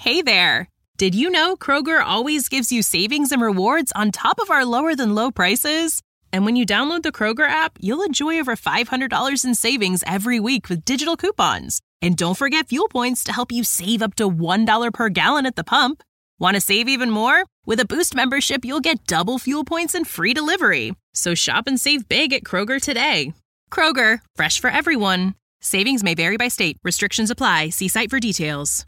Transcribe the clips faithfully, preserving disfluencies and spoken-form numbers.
Hey there! Did you know Kroger always gives you savings and rewards on top of our lower-than-low prices? And when you download the Kroger app, you'll enjoy over five hundred dollars in savings every week with digital coupons. And don't forget fuel points to help you save up to one dollar per gallon at the pump. Want to save even more? With a Boost membership, you'll get double fuel points and free delivery. So shop and save big at Kroger today. Kroger, fresh for everyone. Savings may vary by state. Restrictions apply. See site for details.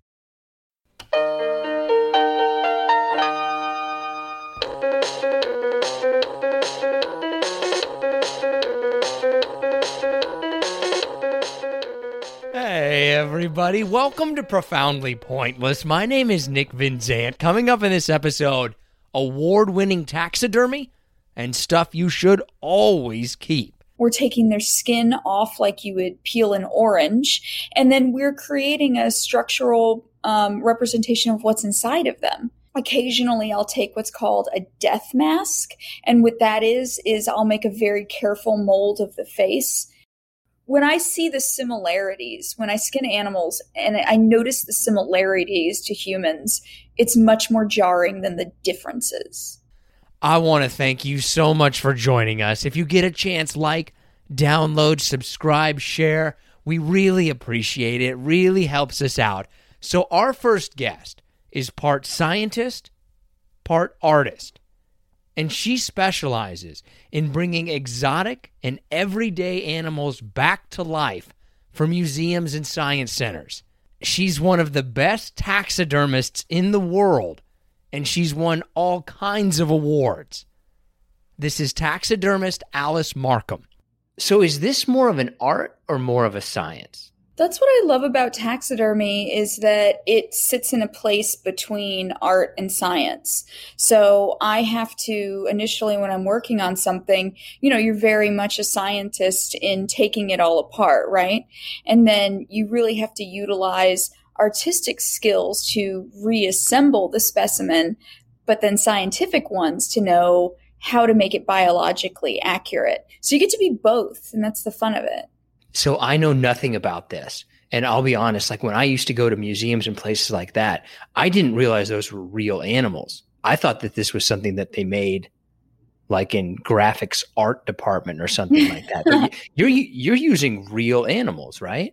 Hey everybody, welcome to Profoundly Pointless. My name is Nick Vinzant. Coming up in this episode, award-winning taxidermy and stuff you should always keep. We're taking their skin off like you would peel an orange, and then we're creating a structural um, representation of what's inside of them. Occasionally, I'll take what's called a death mask, and what that is, is I'll make a very careful mold of the face. When I see the similarities, when I skin animals and I notice the similarities to humans, it's much more jarring than the differences. I want to thank you so much for joining us. If you get a chance, like, download, subscribe, share. We really appreciate it. It really helps us out. So our first guest is part scientist, part artist. And she specializes in bringing exotic and everyday animals back to life for museums and science centers. She's one of the best taxidermists in the world, and she's won all kinds of awards. This is taxidermist Alice Markham. So is this more of an art or more of a science? That's what I love about taxidermy, is that it sits in a place between art and science. So I have to, initially when I'm working on something, you know, you're very much a scientist in taking it all apart, right? And then you really have to utilize artistic skills to reassemble the specimen, but then scientific ones to know how to make it biologically accurate. So you get to be both, and that's the fun of it. So I know nothing about this. And I'll be honest, like when I used to go to museums and places like that, I didn't realize those were real animals. I thought that this was something that they made like in graphics art department or something like that. But you're, you're using real animals, right?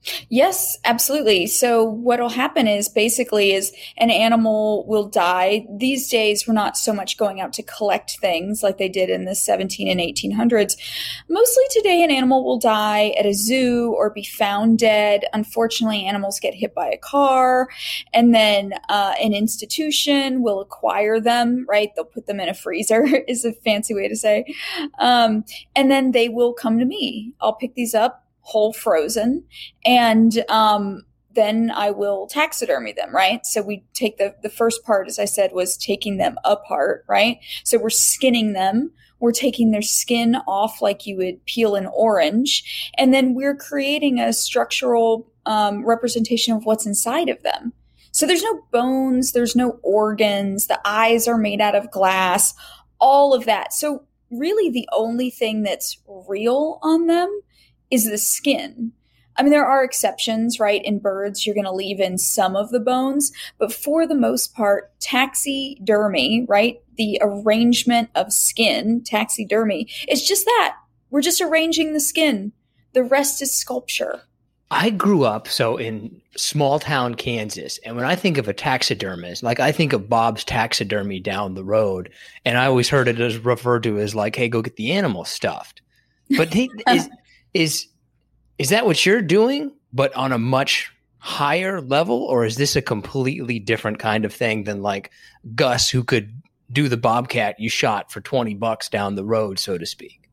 Yes, absolutely. So what'll happen is basically is an animal will die. These days, we're not so much going out to collect things like they did in the seventeen and eighteen hundreds. Mostly today, an animal will die at a zoo or be found dead. Unfortunately, animals get hit by a car, and then uh, an institution will acquire them, right? They'll put them in a freezer is a fancy way to say. Um, and then they will come to me. I'll pick these up whole frozen, and um, then I will taxidermy them, right? So we take the, the first part, as I said, was taking them apart, right? So we're skinning them. We're taking their skin off like you would peel an orange, and then we're creating a structural um, representation of what's inside of them. So there's no bones, there's no organs, the eyes are made out of glass, all of that. So really the only thing that's real on them is the skin. I mean, there are exceptions, right? In birds, you're going to leave in some of the bones, but for the most part, taxidermy, right? The arrangement of skin, taxidermy, it's just that. We're just arranging the skin. The rest is sculpture. I grew up so in small town Kansas, and when I think of a taxidermist, like I think of Bob's Taxidermy down the road, and I always heard it as referred to as like, hey, go get the animal stuffed. But he, is is is that what you're doing, but on a much higher level, or is this a completely different kind of thing than like Gus, who could do the bobcat you shot for twenty bucks down the road, so to speak?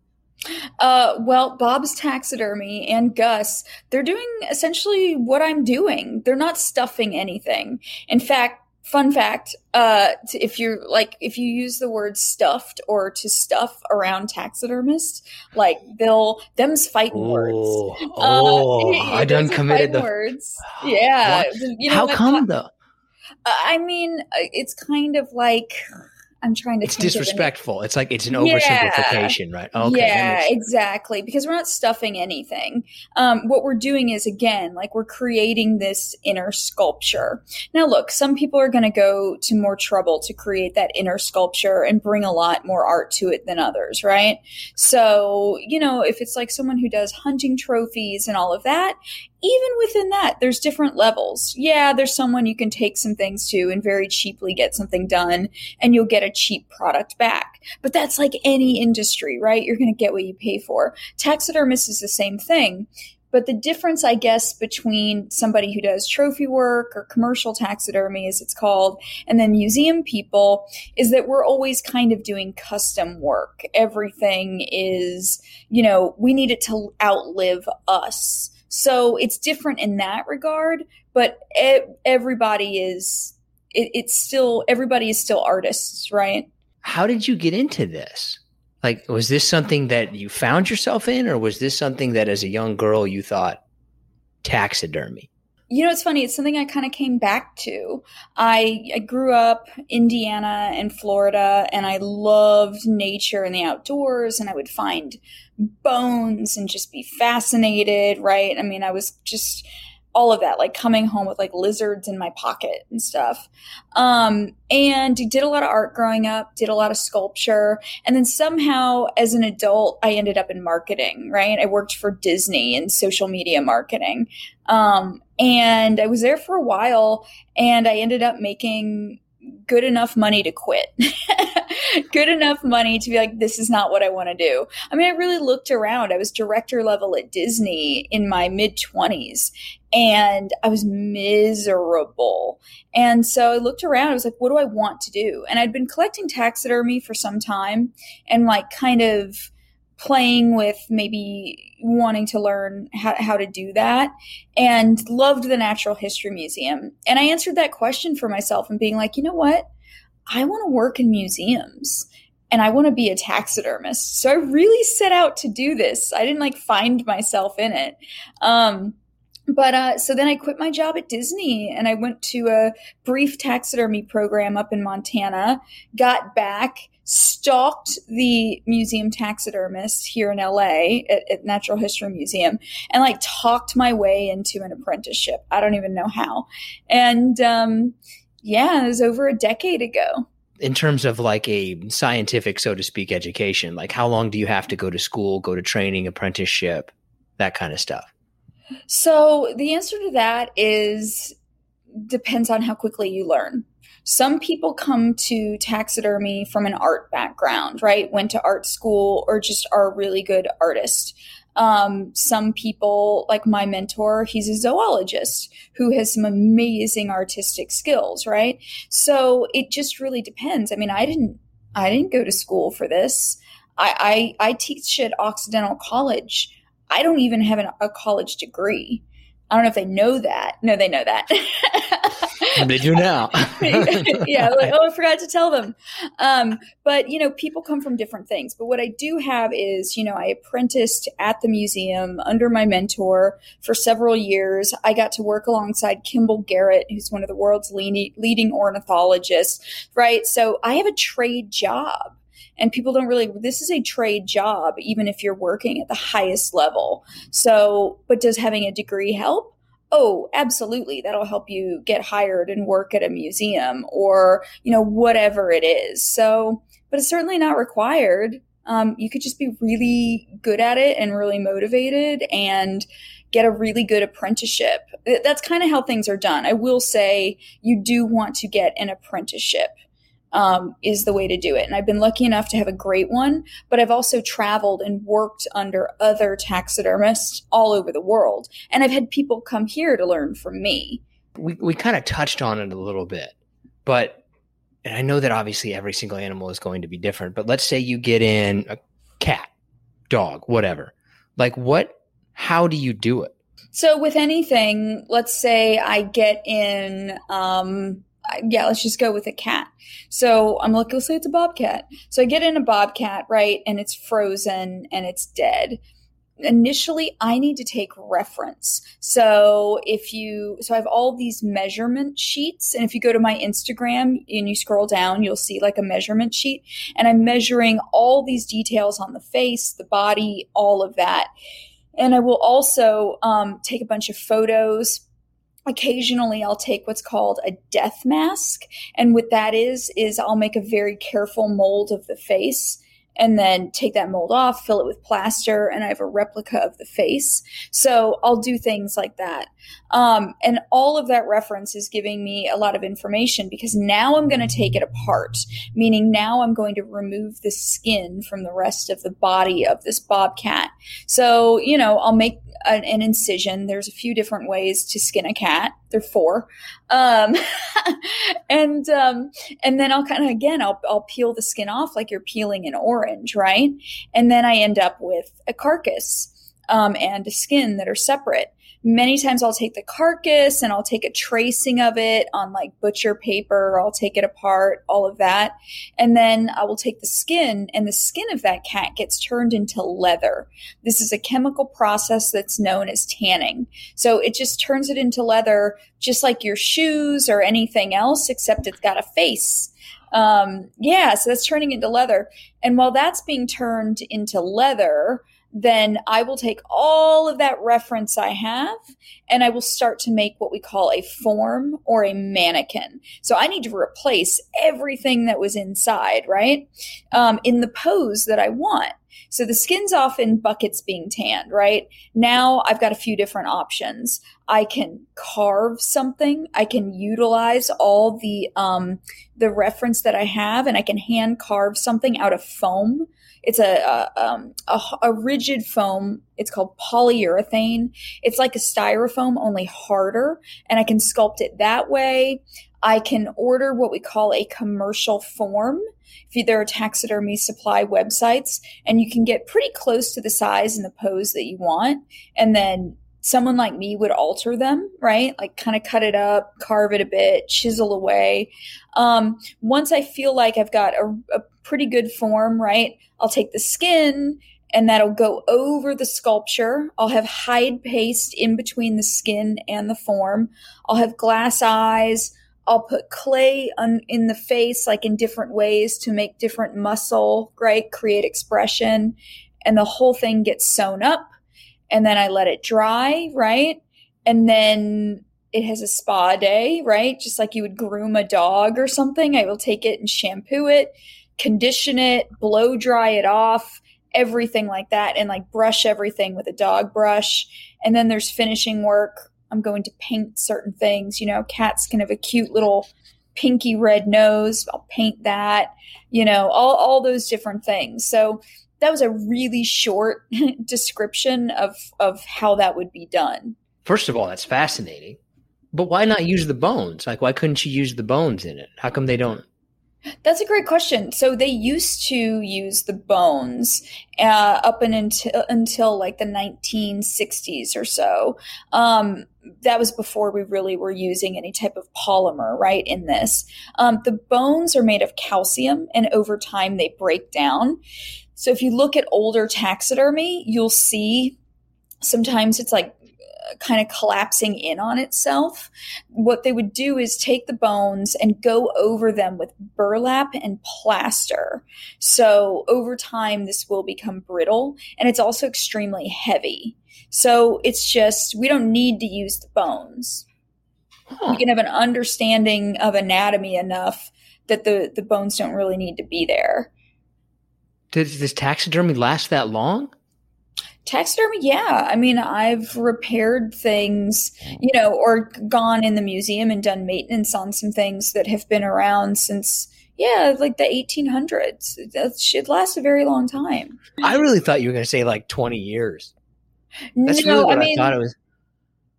Uh, well, Bob's Taxidermy and Gus, they're doing essentially what I'm doing. They're not stuffing anything. In fact, fun fact, uh, t- if you're like, if you use the word stuffed or to stuff around taxidermists, like they'll, them's fighting Oh, words. oh, uh, I done those are committed fighting the words. Yeah. What? You know, How like, come though? I mean, it's kind of like, I'm trying to It's think disrespectful. It's like it's an Yeah. oversimplification, right? Okay, that yeah, makes- exactly. Because we're not stuffing anything. Um, what we're doing is, again, like we're creating this inner sculpture. Now, look, some people are going to go to more trouble to create that inner sculpture and bring a lot more art to it than others, right? So, you know, if it's like someone who does hunting trophies and all of that, even within that, there's different levels. Yeah, there's someone you can take some things to and very cheaply get something done, and you'll get a cheap product back. But that's like any industry, right? You're going to get what you pay for. Taxidermist is the same thing. But the difference, I guess, between somebody who does trophy work or commercial taxidermy, as it's called, and then museum people is that we're always kind of doing custom work. Everything is, you know, we need it to outlive us. So it's different in that regard, but e- everybody is, it, it's still, everybody is still artists, right? How did you get into this? Like, was this something that you found yourself in, or was this something that as a young girl you thought taxidermy? You know, it's funny. It's something I kind of came back to. I, I grew up Indiana and Florida, and I loved nature and the outdoors, and I would find bones and just be fascinated, right? I mean, I was just all of that, like coming home with like lizards in my pocket and stuff. Um, and did a lot of art growing up, did a lot of sculpture. And then somehow as an adult, I ended up in marketing, right? I worked for Disney in social media marketing. Um, and I was there for a while, and I ended up making good enough money to quit. Good enough money to be like, this is not what I want to do. I mean, I really looked around. I was director level at Disney in my mid twenties, and I was miserable. And so I looked around. I was like, what do I want to do? And I'd been collecting taxidermy for some time and like kind of playing with maybe wanting to learn how, how to do that, and loved the Natural History Museum. And I answered that question for myself and being like, you know what? I want to work in museums and I want to be a taxidermist. So I really set out to do this. I didn't like find myself in it. Um, But uh, so then I quit my job at Disney and I went to a brief taxidermy program up in Montana, got back, stalked the museum taxidermist here in L A at, at Natural History Museum, and like talked my way into an apprenticeship. I don't even know how. And um, yeah, it was over a decade ago. In terms of like a scientific, so to speak, education, like how long do you have to go to school, go to training, apprenticeship, that kind of stuff? So the answer to that is depends on how quickly you learn. Some people come to taxidermy from an art background, right? Went to art school or just are a really good artist. Um, some people, like my mentor, he's a zoologist who has some amazing artistic skills, right? So it just really depends. I mean, I didn't, I didn't go to school for this. I, I, I teach at Occidental College. I don't even have an, a college degree. I don't know if they know that. No, they know that. They do now. Yeah, like, oh, I forgot to tell them. Um, but, you know, people come from different things. But what I do have is, you know, I apprenticed at the museum under my mentor for several years. I got to work alongside Kimball Garrett, who's one of the world's leading, leading ornithologists, right? So I have a trade job. And people don't really, this is a trade job, even if you're working at the highest level. So, but does having a degree help? Oh, absolutely. That'll help you get hired and work at a museum or, you know, whatever it is. So, but it's certainly not required. Um, you could just be really good at it and really motivated and get a really good apprenticeship. That's kind of how things are done. I will say you do want to get an apprenticeship. Um, is the way to do it. And I've been lucky enough to have a great one, but I've also traveled and worked under other taxidermists all over the world. And I've had people come here to learn from me. We we kind of touched on it a little bit, but, and I know that obviously every single animal is going to be different, but let's say you get in a cat, dog, whatever. Like what, how do you do it? So with anything, let's say I get in, um, yeah, let's just go with a cat. So I'm like, let's say it's a bobcat. So I get in a bobcat, right? And it's frozen and it's dead. initially I need to take reference. So if you, so I have all these measurement sheets, and if you go to my Instagram and you scroll down, you'll see like a measurement sheet, and I'm measuring all these details on the face, the body, all of that. And I will also um, take a bunch of photos. Occasionally I'll take what's called a death mask. And what that is, is I'll make a very careful mold of the face and then take that mold off, fill it with plaster, and I have a replica of the face. So I'll do things like that. Um, and all of that reference is giving me a lot of information, because now I'm going to take it apart, meaning now I'm going to remove the skin from the rest of the body of this bobcat. So, you know, I'll make an, an incision. There's a few different ways to skin a cat. There are four. Um, and, um, and then I'll kind of, again, I'll, I'll peel the skin off like you're peeling an orange, right? And then I end up with a carcass, um, and a skin that are separate. Many times I'll take the carcass and I'll take a tracing of it on like butcher paper. I'll take it apart, all of that. And then I will take the skin, and the skin of that cat gets turned into leather. This is a chemical process that's known as tanning. So it just turns it into leather, just like your shoes or anything else, except it's got a face. Um, yeah, so that's turning into leather. And while that's being turned into leather, then I will take all of that reference I have and I will start to make what we call a form or a mannequin. So I need to replace everything that was inside, right? Um, in the pose that I want. So the skin's off in buckets being tanned, right? Now I've got a few different options. I can carve something. I can utilize all the, um, the reference that I have, and I can hand carve something out of foam. It's a, a, um, a, a rigid foam. It's called polyurethane. It's like a styrofoam, only harder, and I can sculpt it that way. I can order what we call a commercial form. If you, there are taxidermy supply websites, and you can get pretty close to the size and the pose that you want, and then someone like me would alter them, right? Like kind of cut it up, carve it a bit, chisel away. Um, once I feel like I've got a, a pretty good form, right, I'll take the skin and that'll go over the sculpture. I'll have hide paste in between the skin and the form. I'll have glass eyes. I'll put clay on, in the face, like in different ways to make different muscle, right, create expression. And the whole thing gets sewn up. And then I let it dry, right? And then it has a spa day, right? Just like you would groom a dog or something. I will take it and shampoo it, condition it, blow dry it off, everything like that, and like brush everything with a dog brush. And then there's finishing work. I'm going to paint certain things. You know, cats can have a cute little pinky red nose. I'll paint that, you know, all, all those different things. So that was a really short description of, of how that would be done. First of all, that's fascinating. But why not use the bones? Like, why couldn't you use the bones in it? How come they don't? That's a great question. So they used to use the bones uh, up and until, until like the nineteen sixties or so. Um, that was before we really were using any type of polymer, right, in this. Um, the bones are made of calcium, and over time they break down. So if you look at older taxidermy, you'll see sometimes it's like kind of collapsing in on itself. What they would do is take the bones and go over them with burlap and plaster. So over time, this will become brittle, and it's also extremely heavy. So it's just, we don't need to use the bones. Huh. We can have an understanding of anatomy enough that the, the bones don't really need to be there. Does this taxidermy last that long? Taxidermy, yeah. I mean, I've repaired things, you know, or gone in the museum and done maintenance on some things that have been around since, yeah, like the eighteen hundreds. That should last a very long time. I really thought you were going to say like twenty years. That's no, really what I mean, I thought it was.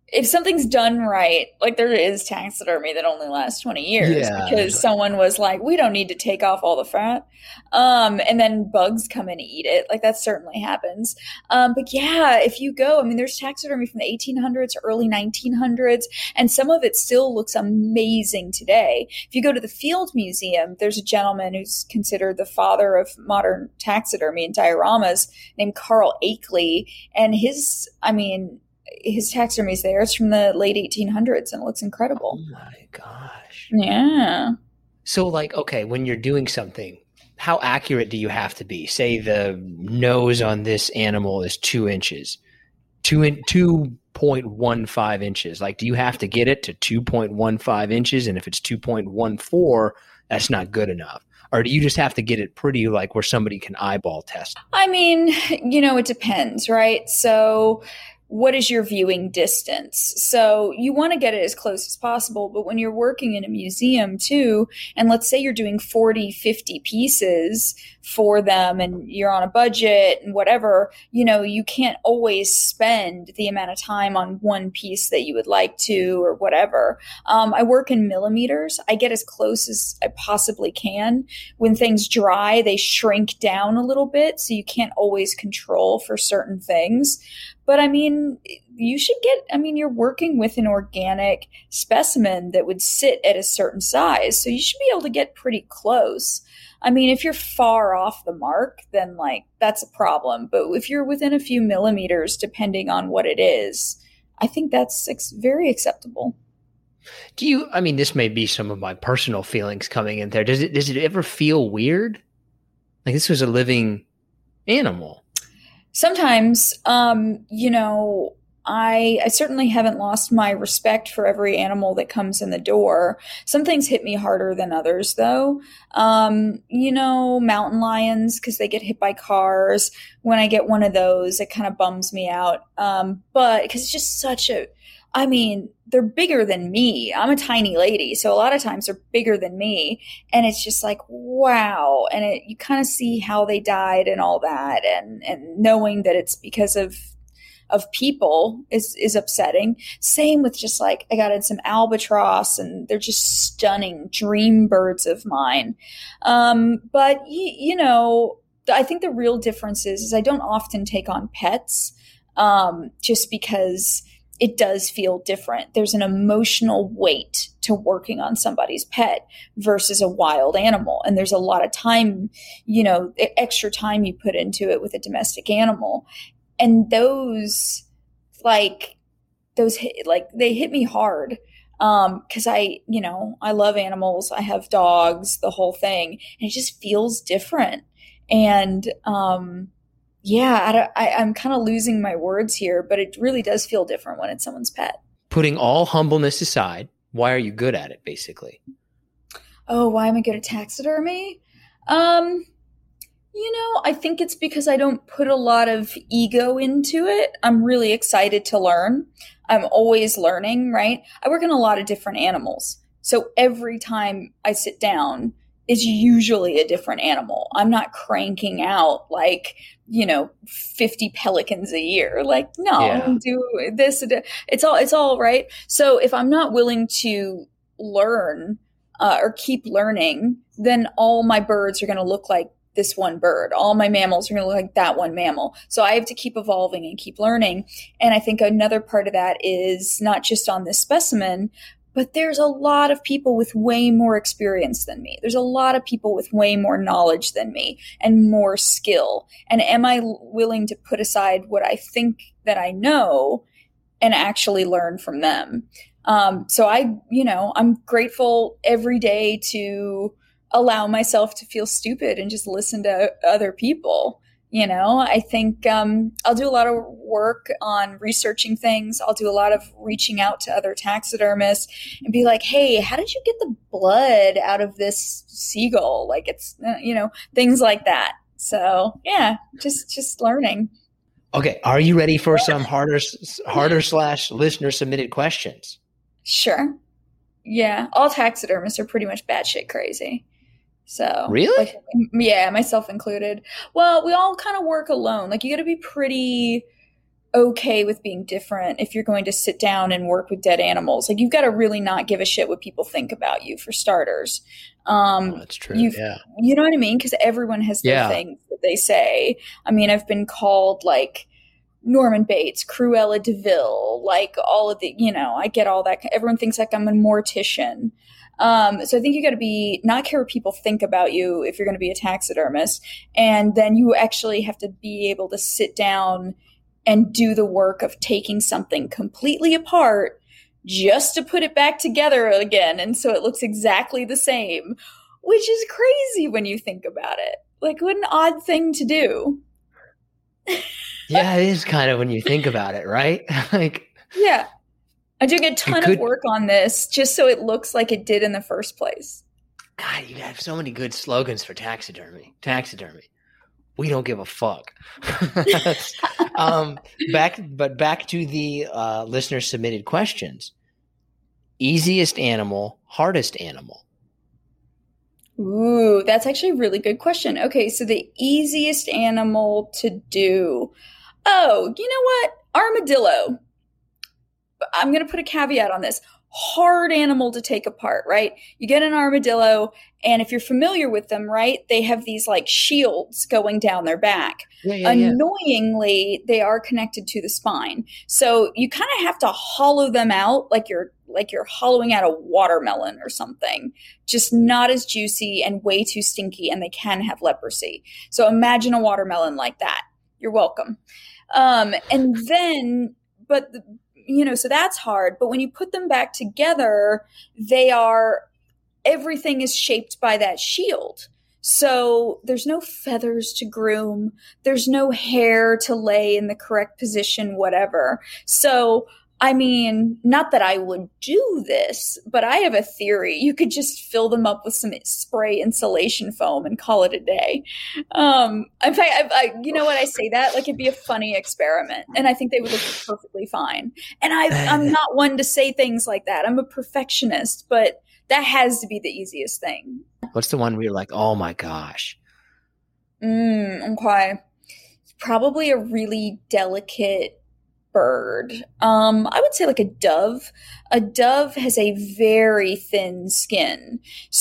if something's done right, like there is taxidermy that only lasts twenty years Yeah, because like, someone was like, we don't need to take off all the fat. Um, and then bugs come in and eat it. Like that certainly happens. Um, but yeah, if you go, I mean, there's taxidermy from the eighteen hundreds, early nineteen hundreds, and some of it still looks amazing today. If you go to the Field Museum, there's a gentleman who's considered the father of modern taxidermy and dioramas named Carl Akeley. And his, I mean, his taxidermy is there. It's from the late eighteen hundreds and it looks incredible. Oh my gosh. Yeah. So like, okay, when you're doing something, how accurate do you have to be? Say the nose on this animal is two inches, two in two point one five inches. Like, do you have to get it to two point one five inches? And if it's two point one four, that's not good enough. Or do you just have to get it pretty like where somebody can eyeball test? I mean, you know, it depends, right? So what is your viewing distance? So you want to get it as close as possible, but when you're working in a museum too, and let's say you're doing forty, fifty pieces for them and you're on a budget and whatever, you know, you can't always spend the amount of time on one piece that you would like to or whatever. Um, I work in millimeters. I get as close as I possibly can. When things dry, they shrink down a little bit, so you can't always control for certain things. But I mean, you should get, I mean, you're working with an organic specimen that would sit at a certain size. So you should be able to get pretty close. I mean, if you're far off the mark, then like that's a problem. But if you're within a few millimeters, depending on what it is, I think that's ex- very acceptable. Do you, I mean, this may be some of my personal feelings coming in there. Does it, does it ever feel weird? Like this was a living animal. Sometimes, um, you know, I, I certainly haven't lost my respect for every animal that comes in the door. Some things hit me harder than others, though. Um, you know, mountain lions, because they get hit by cars. When I get one of those, it kind of bums me out. Um, but because it's just such a, I mean, they're bigger than me. I'm a tiny lady, so a lot of times they're bigger than me. And it's just like, wow. And it, you kind of see how they died and all that. And, and knowing that it's because of of people is, is upsetting. Same with just like, I got in some albatross and they're just stunning dream birds of mine. Um, but, y- you know, I think the real difference is, is I don't often take on pets um, just because it does feel different. There's an emotional weight to working on somebody's pet versus a wild animal. And there's a lot of time, you know, extra time you put into it with a domestic animal. And those, like, those, hit, like, they hit me hard. Um, cause I, you know, I love animals. I have dogs, the whole thing. And it just feels different. And, um, yeah, I, I, I'm kind of losing my words here, but it really does feel different when it's someone's pet. Putting all humbleness aside, why are you good at it, basically? Oh, why am I good at taxidermy? Um, you know, I think it's because I don't put a lot of ego into it. I'm really excited to learn. I'm always learning, right? I work in a lot of different animals. So every time I sit down, it's usually a different animal. I'm not cranking out like, you know, fifty pelicans a year. Like, no, Yeah. do this. It's all, it's all right. So if I'm not willing to learn uh, or keep learning, then all my birds are going to look like this one bird. All my mammals are going to look like that one mammal. So I have to keep evolving and keep learning. And I think another part of that is not just on this specimen, but there's a lot of people with way more experience than me. There's a lot of people with way more knowledge than me and more skill. And am I willing to put aside what I think that I know and actually learn from them? Um, so I, you know, I'm grateful every day to allow myself to feel stupid and just listen to other people. You know, I think um, I'll do a lot of work on researching things. I'll do a lot of reaching out to other taxidermists and be like, hey, how did you get the blood out of this seagull? Like it's, uh, you know, things like that. So yeah, just, just learning. Okay. Are you ready for some harder, harder slash listener submitted questions? Sure. Yeah. All taxidermists are pretty much batshit crazy. So really? Like, yeah, myself included. Well, we all kind of work alone. Like you got to be pretty okay with being different if you're going to sit down and work with dead animals. Like, you've got to really not give a shit what people think about you, for starters. Um, oh, that's true. Yeah. You know what I mean? Because everyone has their yeah. things that they say. I mean, I've been called like Norman Bates, Cruella de Vil, like all of the, you know, I get all that. Everyone thinks like I'm a mortician. Um, so I think you got to be, not care what people think about you if you're going to be a taxidermist. And then you actually have to be able to sit down and do the work of taking something completely apart just to put it back together again. And so it looks exactly the same, which is crazy when you think about it. Like, what an odd thing to do. Yeah, it is kind of when you think about it, right? Like, yeah. I'm doing a ton could, of work on this just so it looks like it did in the first place. God, you have so many good slogans for taxidermy. Taxidermy. We don't give a fuck. um, back, but back to the uh, listener submitted questions. Easiest animal, hardest animal. Ooh, that's actually a really good question. Okay, so the easiest animal to do. Oh, you know what? Armadillo. I'm going to put a caveat on this. Hard animal to take apart, right? You get an armadillo, and if you're familiar with them, right, they have these like shields going down their back. Yeah, yeah, Annoyingly, yeah. They are connected to the spine. So you kind of have to hollow them out like you're like you're hollowing out a watermelon or something. Just not as juicy and way too stinky, and they can have leprosy. So imagine a watermelon like that. You're welcome. Um, and then, but the, you know, so that's hard. But when you put them back together, they are, everything is shaped by that shield. So there's no feathers to groom. There's no hair to lay in the correct position, whatever. So, I mean, not that I would do this, but I have a theory. You could just fill them up with some spray insulation foam and call it a day. Um, in fact, I, I, you know what, I say that like it'd be a funny experiment, and I think they would look perfectly fine. And I, I'm not one to say things like that. I'm a perfectionist, but that has to be the easiest thing. What's the one where you're like, oh my gosh? Mm, okay. Probably a really delicate bird. Um, I would say like a dove. A dove has a very thin skin.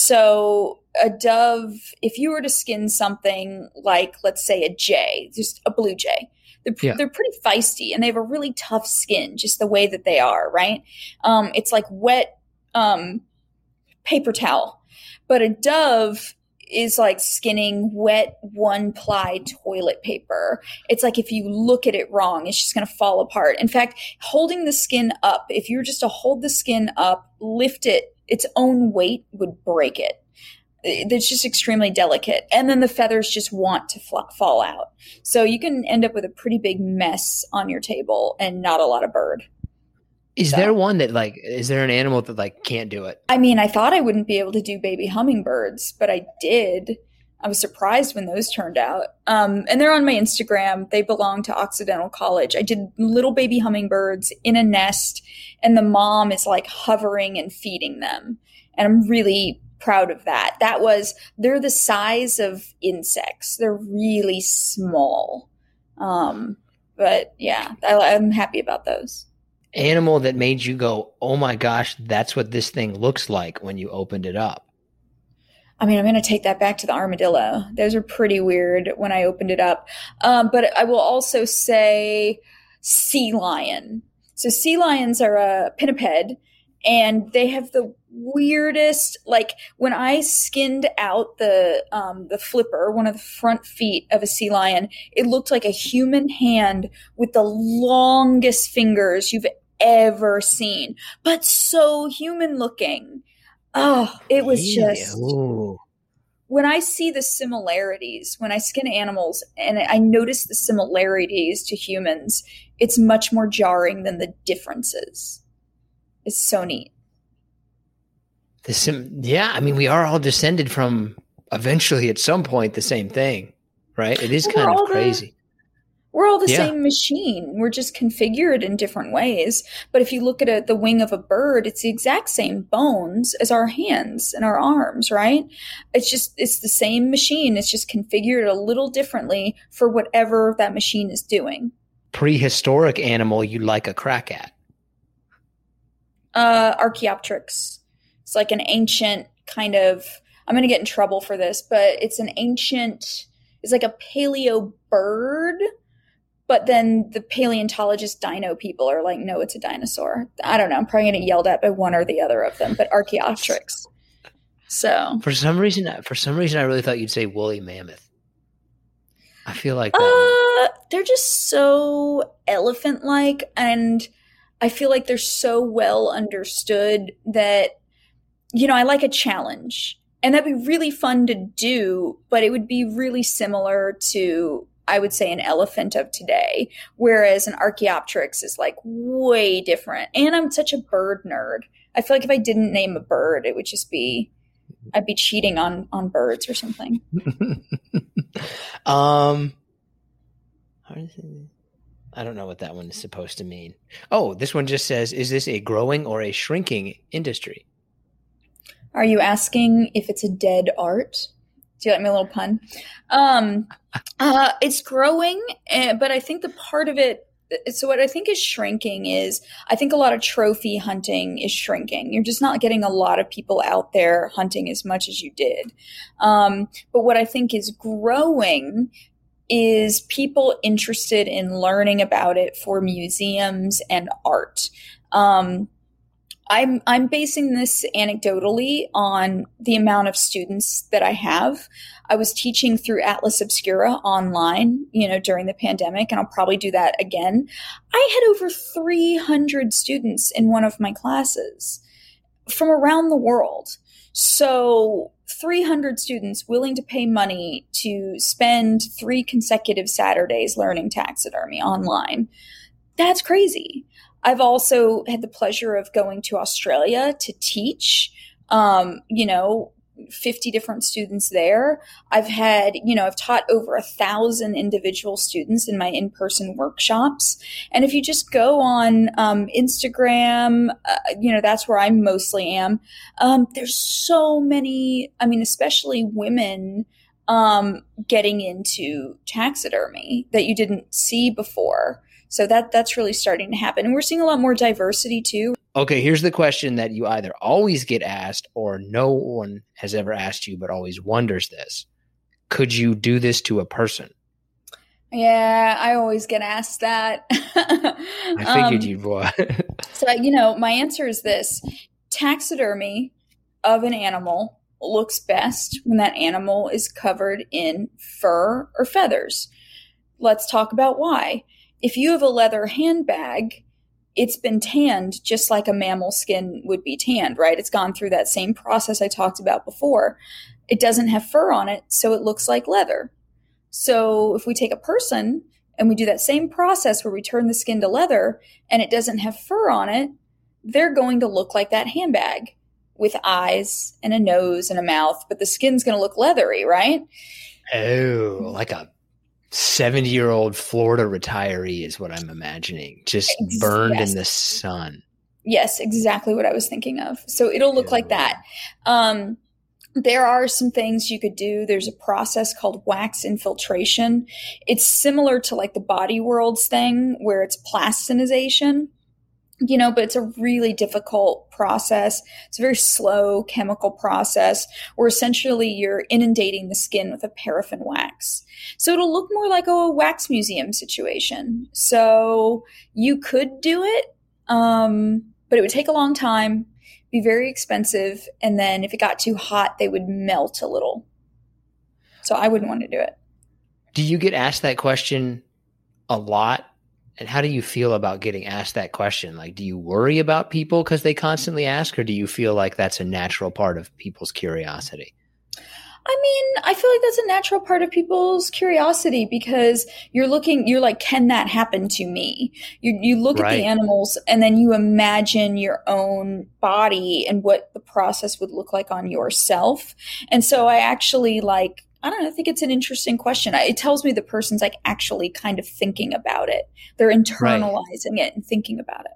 So a dove, if you were to skin something like, let's say a jay, just a blue jay, they're, yeah. they're pretty feisty, and they have a really tough skin, just the way that they are, right? Um, it's like wet um, paper towel. But a dove is like skinning wet one-ply toilet paper. It's like if you look at it wrong, it's just going to fall apart. In fact, holding the skin up, if you were just to hold the skin up, lift it, its own weight would break it. It's just extremely delicate. And then the feathers just want to fl- fall out. So you can end up with a pretty big mess on your table and not a lot of bird. Is So. there one that like, is there an animal that like can't do it? I mean, I thought I wouldn't be able to do baby hummingbirds, but I did. I was surprised when those turned out. Um, and they're on my Instagram. They belong to Occidental College. I did little baby hummingbirds in a nest, and the mom is like hovering and feeding them. And I'm really proud of that. That was, they're the size of insects. They're really small. Um, but yeah, I, I'm happy about those. Animal that made you go, oh my gosh, that's what this thing looks like when you opened it up? I mean, I'm going to take that back to the armadillo. Those are pretty weird when I opened it up. Um, but I will also say sea lion. So sea lions are a pinniped, and they have the weirdest, like when I skinned out the um, the flipper, one of the front feet of a sea lion, it looked like a human hand with the longest fingers you've ever seen, but so human looking. Oh, it was just, Ooh. When I see the similarities, when I skin animals and I notice the similarities to humans, it's much more jarring than the differences. It's so neat. The sim- yeah, I mean, we are all descended from eventually at some point the same thing, right? It is kind of crazy. The, we're all the yeah. same machine. We're just configured in different ways. But if you look at a, the wing of a bird, it's the exact same bones as our hands and our arms, right? It's just, it's the same machine. It's just configured a little differently for whatever that machine is doing. prehistoric animal you'd like a crack at? Uh, Archaeopteryx. It's like an ancient kind of, I'm going to get in trouble for this, but it's an ancient, it's like a paleo bird, but then the paleontologist dino people are like, no, it's a dinosaur. I don't know. I'm probably going to get yelled at by one or the other of them, but Archaeopteryx. So for some reason, for some reason, I really thought you'd say woolly mammoth. I feel like that uh, they're just so elephant-like, and I feel like they're so well understood that, you know, I like a challenge, and that'd be really fun to do, but it would be really similar to, I would say, an elephant of today, whereas an Archaeopteryx is like way different. And I'm such a bird nerd. I feel like if I didn't name a bird, it would just be, I'd be cheating on, on birds or something. um, I don't know what that one is supposed to mean. Oh, this one just says, is this a growing or a shrinking industry? Are you asking if it's a dead art? Do you like me a little pun? Um, uh, it's growing, uh, but I think the part of it, so what I think is shrinking is, I think a lot of trophy hunting is shrinking. You're just not getting a lot of people out there hunting as much as you did. Um, but what I think is growing is people interested in learning about it for museums and art. Um, I'm I'm basing this anecdotally on the amount of students that I have. I was teaching through Atlas Obscura online, you know, during the pandemic, and I'll probably do that again. I had over three hundred students in one of my classes from around the world. So three hundred students willing to pay money to spend three consecutive Saturdays learning taxidermy online. That's crazy. I've also had the pleasure of going to Australia to teach, um, you know, fifty different students there. I've had, you know, I've taught over a thousand individual students in my in-person workshops. And if you just go on um, Instagram, uh, you know, that's where I mostly am. Um, there's so many, I mean, especially women um, getting into taxidermy that you didn't see before. So that that's really starting to happen. And we're seeing a lot more diversity too. Okay, here's the question that you either always get asked or no one has ever asked you but always wonders this. Could you do this to a person? Yeah, I always get asked that. I figured um, you'd would. So, you know, my answer is this. Taxidermy of an animal looks best when that animal is covered in fur or feathers. Let's talk about why. If you have a leather handbag, it's been tanned just like a mammal skin would be tanned, right? It's gone through that same process I talked about before. It doesn't have fur on it, so it looks like leather. So if we take a person and we do that same process where we turn the skin to leather and it doesn't have fur on it, they're going to look like that handbag with eyes and a nose and a mouth, but the skin's going to look leathery, right? Oh, like a seventy-year-old Florida retiree is what I'm imagining, just Ex- burned yes. in the sun. Yes, exactly what I was thinking of. So it'll look like that. Um, there are some things you could do. There's a process called wax infiltration. It's similar to like the Body Worlds thing where it's plastinization, you know, but it's a really difficult process. It's a very slow chemical process where essentially you're inundating the skin with a paraffin wax. So it'll look more like a wax museum situation. So you could do it, um, but it would take a long time, be very expensive, and then if it got too hot, they would melt a little. So I wouldn't want to do it. Do you get asked that question a lot? And how do you feel about getting asked that question? Like, do you worry about people because they constantly ask, or do you feel like that's a natural part of people's curiosity? I mean, I feel like that's a natural part of people's curiosity because you're looking, you're like, can that happen to me? You you look Right. at the animals and then you imagine your own body and what the process would look like on yourself. And so I actually like, I don't know, I think it's an interesting question. It tells me the person's like actually kind of thinking about it. They're internalizing right. it and thinking about it.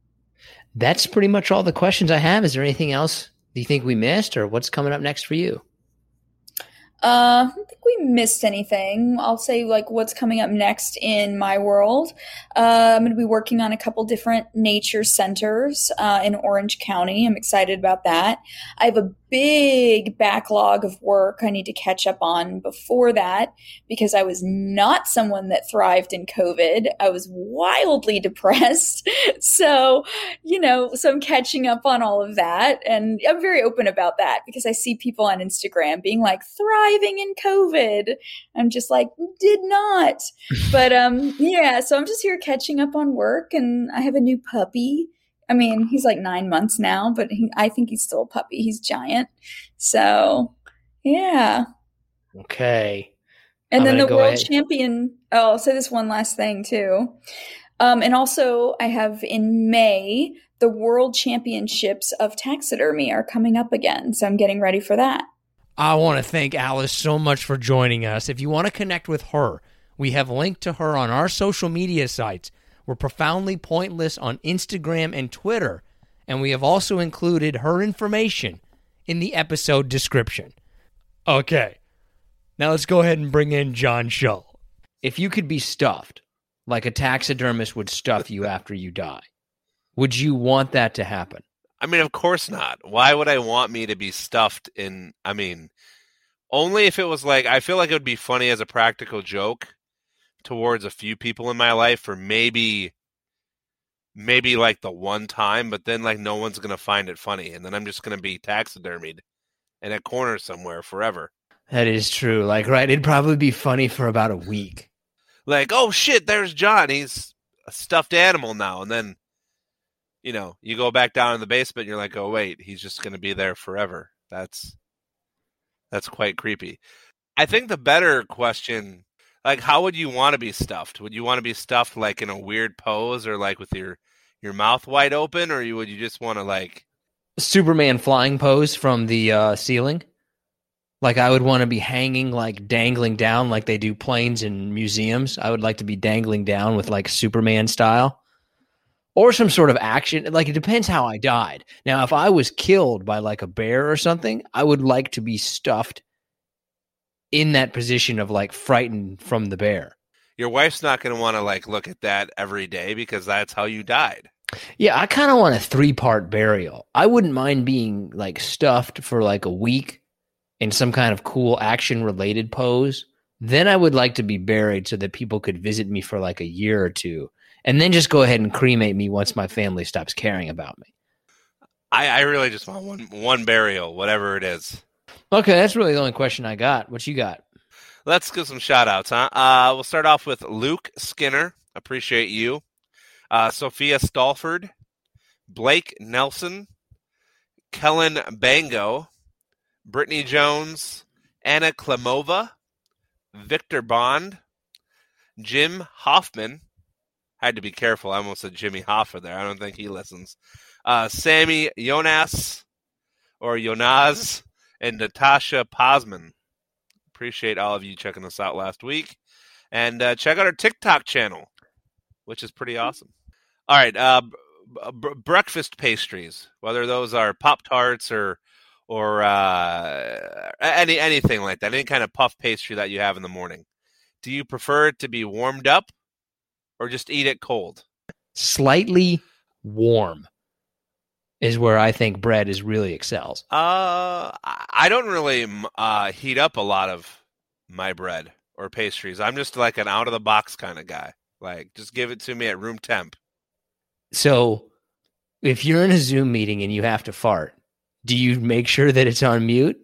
That's pretty much all the questions I have. Is there anything else do you think we missed, or what's coming up next for you? Uh, I don't think we missed anything. I'll say like what's coming up next in my world. Uh, I'm going to be working on a couple different nature centers uh, in Orange County. I'm excited about that. I have a big backlog of work I need to catch up on before that because I was not someone that thrived in COVID. I was wildly depressed. So, you know, so I'm catching up on all of that. And I'm very open about that because I see people on Instagram being like thriving in COVID. I'm just like, did not. But um, yeah, so I'm just here catching up on work, and I have a new puppy. I mean, he's like nine months now, but he, I think he's still a puppy. He's giant. So, yeah. Okay. And I'm then the gonna go world ahead. champion. Oh, I'll say this one last thing too. Um, and also, I have in May, the world championships of taxidermy are coming up again. So I'm getting ready for that. I want to thank Alice so much for joining us. If you want to connect with her, we have linked to her on our social media sites. We're Profoundly Pointless on Instagram and Twitter, and we have also included her information in the episode description. Okay, now let's go ahead and bring in John Shull. If you could be stuffed, like a taxidermist would stuff you after you die, would you want that to happen? I mean, of course not. Why would I want me to be stuffed in, I mean, only if it was like, I feel like it would be funny as a practical joke towards a few people in my life, or maybe maybe like the one time, but then like no one's gonna find it funny, and then I'm just gonna be taxidermied in a corner somewhere forever. That is true. Like, right, it'd probably be funny for about a week. Like, oh shit, there's John, he's a stuffed animal now, and then you know, you go back down in the basement and you're like, oh wait, he's just gonna be there forever. That's that's quite creepy. I think the better question, like, how would you want to be stuffed? Would you want to be stuffed like in a weird pose, or like with your your mouth wide open, or you would you just want to like Superman flying pose from the uh, ceiling? Like, I would want to be hanging, like dangling down, like they do planes in museums. I would like to be dangling down with like Superman style, or some sort of action. Like, it depends how I died. Now, if I was killed by like a bear or something, I would like to be stuffed in that position of like frightened from the bear. Your wife's not going to want to like look at that every day because that's how you died. Yeah, I kind of want a three-part burial. I wouldn't mind being like stuffed for like a week in some kind of cool action-related pose. Then I would like to be buried so that people could visit me for like a year or two, and then just go ahead and cremate me once my family stops caring about me. I, I really just want one one burial, whatever it is. Okay, that's really the only question I got. What you got? Let's give some shout-outs, huh? Uh, we'll start off with Luke Skinner. Appreciate you. Uh, Sophia Stalford. Blake Nelson. Kellen Bango. Brittany Jones. Anna Klemova. Victor Bond. Jim Hoffman. Had to be careful. I almost said Jimmy Hoffa there. I don't think he listens. Uh, Sammy Jonas. Or Jonas. And Natasha Posman. Appreciate all of you checking us out last week. And uh, check out our TikTok channel, which is pretty awesome. All right, uh, b- breakfast pastries, whether those are Pop-Tarts or or uh, any anything like that, any kind of puff pastry that you have in the morning. Do you prefer it to be warmed up or just eat it cold? Slightly warm is where I think bread is really excels. Uh, I don't really uh, heat up a lot of my bread or pastries. I'm just like an out-of-the-box kind of guy. Like, just give it to me at room temp. So, if you're in a Zoom meeting and you have to fart, do you make sure that it's on mute?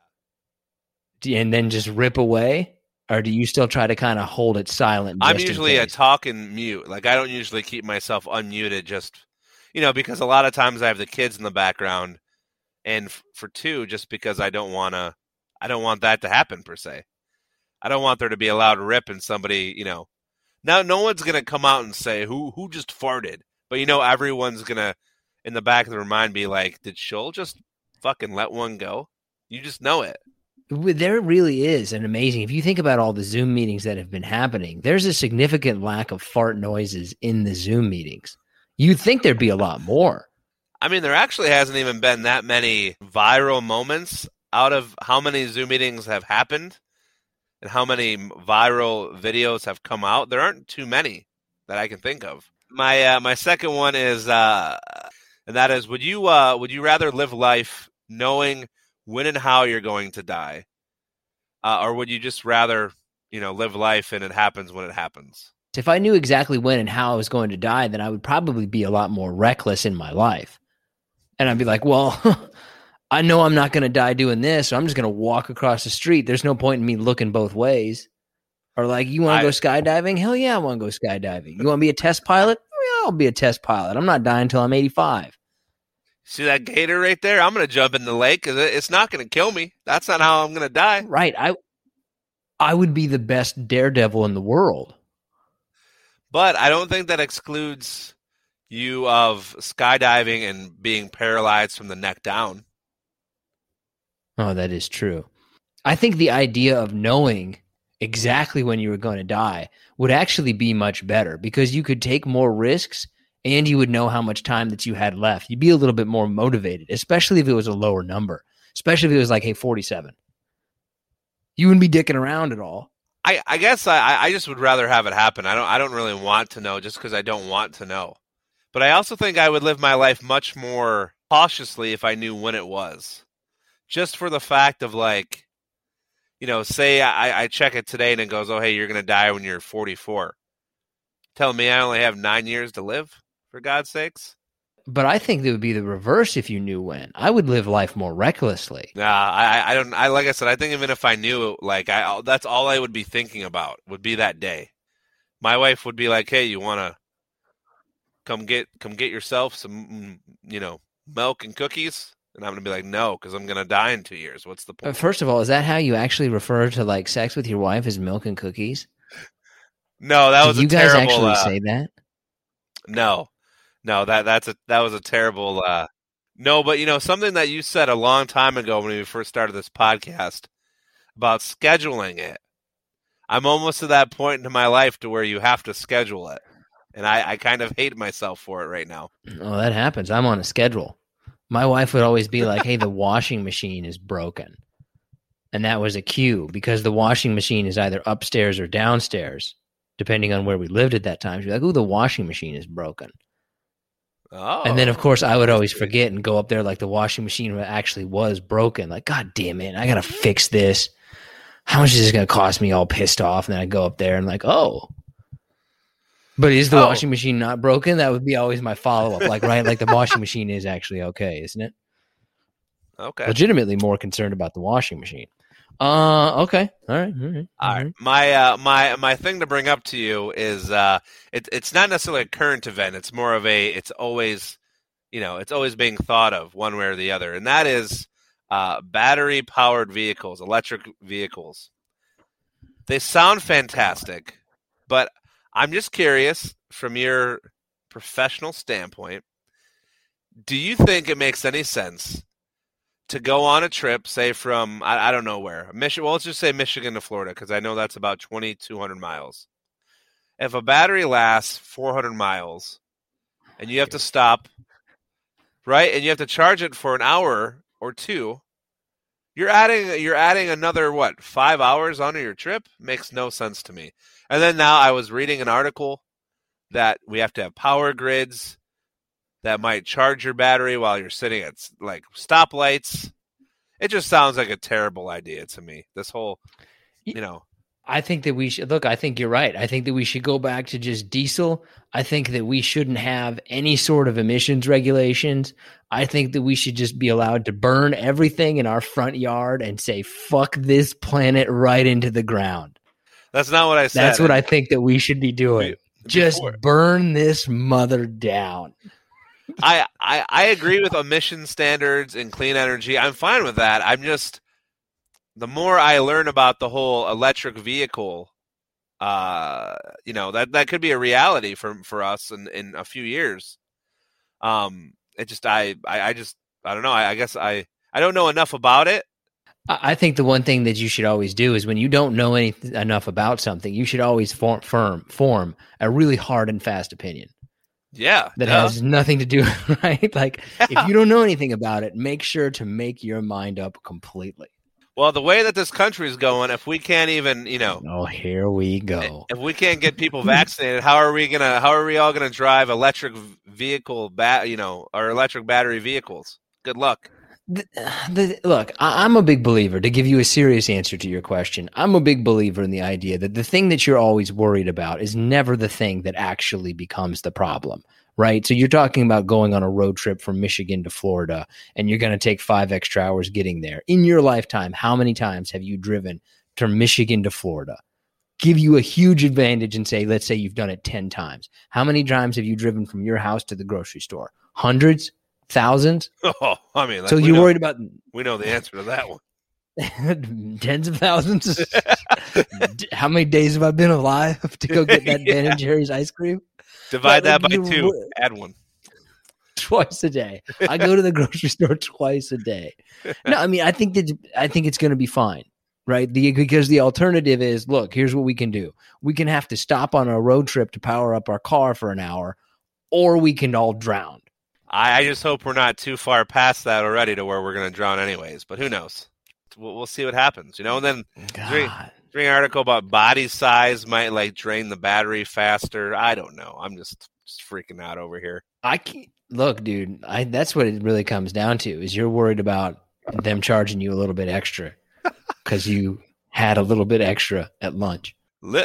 Yeah. And then just rip away? Or do you still try to kind of hold it silent? I'm usually a talk and mute. Like, I don't usually keep myself unmuted just... You know, because a lot of times I have the kids in the background, and f- for two, just because I don't want to, I don't want that to happen per se. I don't want there to be a loud rip and somebody, you know, now no one's gonna come out and say who who just farted, but you know everyone's gonna in the back of their mind be like, did Shull just fucking let one go? You just know it. There really is an amazing. If you think about all the Zoom meetings that have been happening, there's a significant lack of fart noises in the Zoom meetings. You'd think there'd be a lot more. I mean, there actually hasn't even been that many viral moments out of how many Zoom meetings have happened and how many viral videos have come out, there aren't too many that I can think of. My uh, my second one is, uh, and that is, would you uh, would you rather live life knowing when and how you're going to die, uh, or would you just rather, you know, live life and it happens when it happens? If I knew exactly when and how I was going to die, then I would probably be a lot more reckless in my life. And I'd be like, well, I know I'm not going to die doing this, so I'm just going to walk across the street. There's no point in me looking both ways. Or like, you want to go skydiving? Hell yeah, I want to go skydiving. You want to be a test pilot? Yeah, I'll be a test pilot. I'm not dying until I'm eighty-five. See that gator right there? I'm going to jump in the lake because it's not going to kill me. That's not how I'm going to die. Right. I, I would be the best daredevil in the world. But I don't think that excludes you of skydiving and being paralyzed from the neck down. Oh, that is true. I think the idea of knowing exactly when you were going to die would actually be much better because you could take more risks and you would know how much time that you had left. You'd be a little bit more motivated, especially if it was a lower number, especially if it was like, hey, forty-seven. You wouldn't be dicking around at all. I, I guess I, I just would rather have it happen. I don't I don't really want to know just because I don't want to know. But I also think I would live my life much more cautiously if I knew when it was. Just for the fact of like, you know, say I, I check it today and it goes, oh, hey, you're going to die when you're forty-four. Tell me I only have nine years to live, for God's sakes. But I think it would be the reverse if you knew when. I would live life more recklessly. Nah, I, I don't. I like I said, I think even if I knew, like, I that's all I would be thinking about would be that day. My wife would be like, "Hey, you want to come get come get yourself some, you know, milk and cookies?" And I'm gonna be like, "No, because I'm gonna die in two years. What's the point?" First of all, is that how you actually refer to like sex with your wife as milk and cookies? No, that Did was a you guys terrible. actually Uh, say that? no. No, that that's a that was a terrible. Uh, no, but you know something that you said a long time ago when we first started this podcast about scheduling it. I'm almost to that point in my life to where you have to schedule it, and I, I kind of hate myself for it right now. Oh, that happens. I'm on a schedule. My wife would always be like, "Hey, the washing machine is broken," and that was a cue because the washing machine is either upstairs or downstairs, depending on where we lived at that time. She'd be like, "Ooh, the washing machine is broken." Oh. And then, of course, I would always forget and go up there like the washing machine actually was broken. Like, God damn it, I got to fix this. How much is this going to cost me? All pissed off. And then I go up there and like, oh. But is the Oh. washing machine not broken? That would be always my follow-up. Like, right, like the washing machine is actually okay, isn't it? Okay. Legitimately more concerned about the washing machine. Uh, okay. All right. All right. All right. My uh, my my thing to bring up to you is uh, it, it's not necessarily a current event. It's more of a. It's always, you know, it's always being thought of one way or the other, and that is uh, battery powered vehicles, electric vehicles. They sound fantastic, but I'm just curious from your professional standpoint. Do you think it makes any sense to go on a trip, say from, I, I don't know where, Michigan, well, let's just say Michigan to Florida, because I know that's about twenty-two hundred miles. If a battery lasts four hundred miles and you have to stop, right, and you have to charge it for an hour or two, you're adding you're adding another, what, five hours onto your trip? Makes no sense to me. And then now I was reading an article that we have to have power grids that might charge your battery while you're sitting at like stoplights. It just sounds like a terrible idea to me. This whole, you know. I think that we should look, I think you're right. I think that we should go back to just diesel. I think that we shouldn't have any sort of emissions regulations. I think that we should just be allowed to burn everything in our front yard and say, fuck this planet right into the ground. That's not what I said. That's what I think that we should be doing. Before. Just burn this mother down. I, I I agree with emission standards and clean energy. I'm fine with that. I'm just, the more I learn about the whole electric vehicle, uh, you know, that, that could be a reality for for us in, in a few years. Um, it just, I, I, I just, I don't know. I, I guess I, I don't know enough about it. I think the one thing that you should always do is when you don't know any, enough about something, you should always form, firm, form a really hard and fast opinion. Yeah. that yeah. has nothing to do, right? Like, Yeah. if you don't know anything about it, make sure to make your mind up completely. Well, the way that this country is going, if we can't even, you know, Oh, here we go. if we can't get people vaccinated, how are we gonna? How are we all gonna drive electric vehicle, bat, you know, or electric battery vehicles? Good luck. The, the, look, I, I'm a big believer, to give you a serious answer to your question, I'm a big believer in the idea that the thing that you're always worried about is never the thing that actually becomes the problem, right? So you're talking about going on a road trip from Michigan to Florida, and you're going to take five extra hours getting there. In your lifetime, how many times have you driven from Michigan to Florida? Give you a huge advantage and say, let's say you've done it ten times. How many times have you driven from your house to the grocery store? Hundreds? Thousands? Oh, I mean, like, So we you're know, worried about we know the answer to that one. tens of thousands? D- How many days have I been alive to go get that Ben Yeah. and Jerry's ice cream? Divide But, that by like, you two. wor- Add one. Twice a day. I go to the grocery store twice a day. No, I mean, I think that I think it's going to be fine, right? The, because the alternative is, look, here's what we can do. We can have to stop on a road trip to power up our car for an hour, or we can all drown. I, I just hope we're not too far past that already to where we're going to drown anyways. But who knows? We'll, we'll see what happens, you know. And then reading, God. reading an article about body size might like drain the battery faster. I don't know. I'm just, just freaking out over here. I can't, look, dude, I, that's what it really comes down to, is you're worried about them charging you a little bit extra because you had a little bit extra at lunch. Li-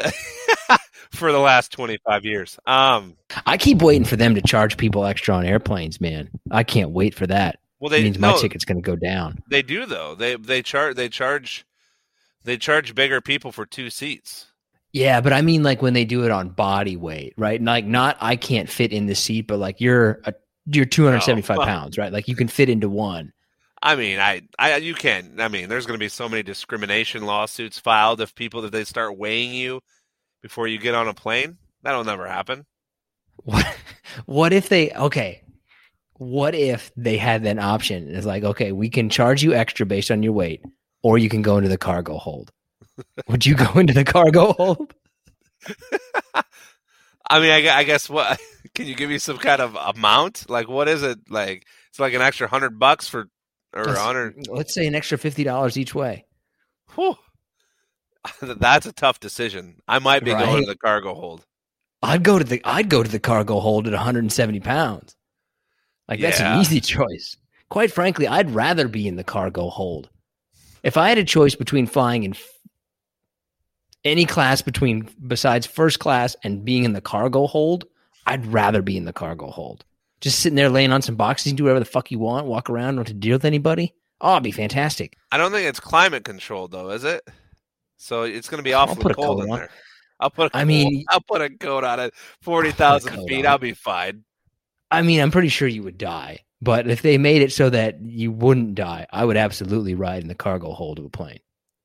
For the last twenty-five years. Um, I keep waiting for them to charge people extra on airplanes, man. I can't wait for that. well, It they means my no, ticket's going to go down. they do though. They they charge they charge they charge bigger people for two seats. Yeah, but I mean, like, when they do it on body weight, right? Like, not I can't fit in the seat, but like you're a, you're two hundred seventy-five Oh, well. pounds, right? Like you can fit into one. I mean, I, I you can. I mean, there's going to be so many discrimination lawsuits filed if people if they start weighing you before you get on a plane. That'll never happen. What? What if they? Okay. What if they had that option? It's like, okay, we can charge you extra based on your weight, or you can go into the cargo hold. Would you go into the cargo hold? I mean, I, gue- I guess what can you give me some kind of amount? Like, what is it? Like, it's like an extra hundred bucks for or a Let's, hundred. let's say an extra fifty dollars each way. Whew. That's a tough decision. I might be going Right. to the cargo hold. I'd go to the I'd go to the cargo hold at one hundred seventy pounds. Like, that's Yeah. an easy choice. Quite frankly, I'd rather be in the cargo hold. If I had a choice between flying in f- any class between besides first class and being in the cargo hold, I'd rather be in the cargo hold. Just sitting there laying on some boxes, you can do whatever the fuck you want, walk around, don't have to deal with anybody. Oh, it'd be fantastic. I don't think it's climate controlled though, is it? So it's going to be I'll awfully put a cold coat in on. there. I'll put. A I coat- mean- I'll put a coat on it. Forty thousand coat feet. on. I'll be fine. I mean, I'm pretty sure you would die. But if they made it so that you wouldn't die, I would absolutely ride in the cargo hold of a plane.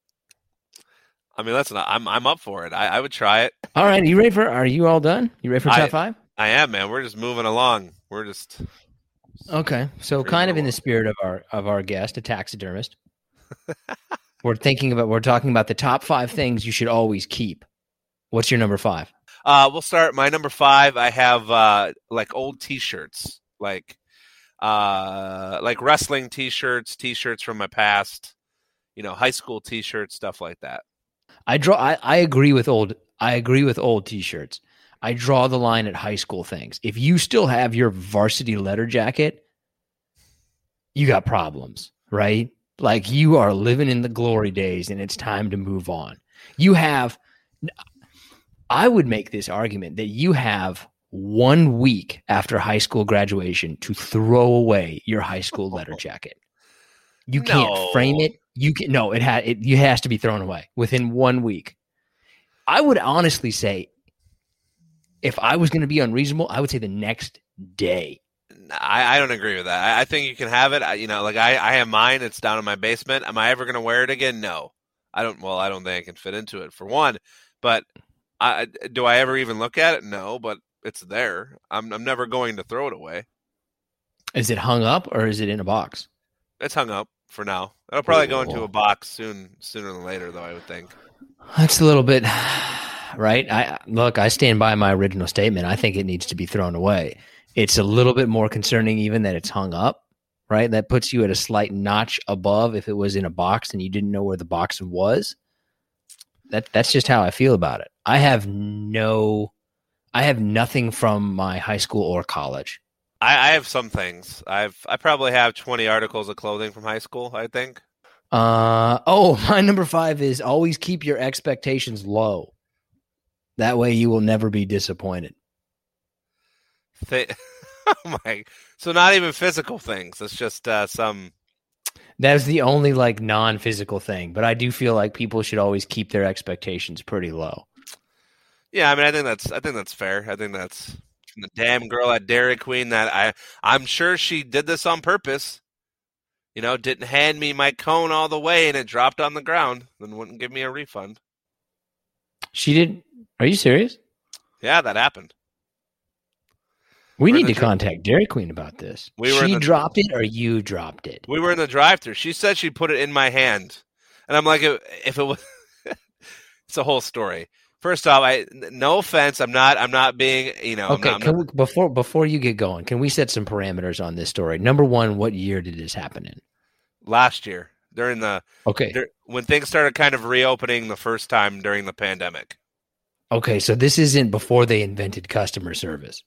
I mean, listen, I'm I'm up for it. I, I would try it. All right, you ready for? Are you all done? You ready for top I- five? I am, man. We're just moving along. We're just. Okay, so Pretty kind of in cool. the spirit of our of our guest, a taxidermist, we're thinking about we're talking about the top five things you should always keep. What's your number five? Uh, we'll start. My number five. I have uh, like old T-shirts, like uh, like wrestling T-shirts, T-shirts from my past. You know, high school T-shirts, stuff like that. I draw. I, I agree with old. I agree with old T-shirts. I draw the line at high school things. If you still have your varsity letter jacket, you got problems, right? Like, you are living in the glory days, and it's time to move on. You have. I would make this argument that you have one week after high school graduation to throw away your high school letter jacket. You can't No. frame it. You can no. It had it. It has to be thrown away within one week. I would honestly say, if I was going to be unreasonable, I would say the next day. I, I don't agree with that. I, I think you can have it. I, you know, like I, I have mine. It's down in my basement. Am I ever going to wear it again? No. I don't. Well, I don't think I can fit into it for one. But I, do I ever even look at it? No. But it's there. I'm, I'm never going to throw it away. Is it hung up or is it in a box? It's hung up for now. It'll probably go into Ooh. a box soon, sooner than later, though. I would think. That's a little bit. right? I look, I stand by my original statement. I think it needs to be thrown away. It's a little bit more concerning even that it's hung up, right? That puts you at a slight notch above if it was in a box and you didn't know where the box was. That that's just how I feel about it. I have no I have nothing from my high school or college. I, I have some things. I've I probably have twenty articles of clothing from high school, I think. Uh oh, my number five is always keep your expectations low. That way you will never be disappointed. Th- oh my! So not even physical things. It's just uh, some. That is the only like non-physical thing, but I do feel like people should always keep their expectations pretty low. Yeah, I mean, I think that's I think that's fair. I think that's the damn girl at Dairy Queen that I I'm sure she did this on purpose. You know, didn't hand me my cone all the way and it dropped on the ground, then wouldn't give me a refund. She did. Are you serious? Yeah, that happened. We We're need to dri- contact Dairy Queen about this. We were in she the- dropped it or you dropped it? We were in the drive-thru. She said she put it in my hand, and I'm like, if it was, it's a whole story. First off, I no offense, I'm not, I'm not being, you know. Okay, I'm not, can we, before before you get going, can we set some parameters on this story? Number one, what year did this happen in? last year during the Okay, dur- when things started kind of reopening the first time during the pandemic. okay, so this isn't before they invented customer service.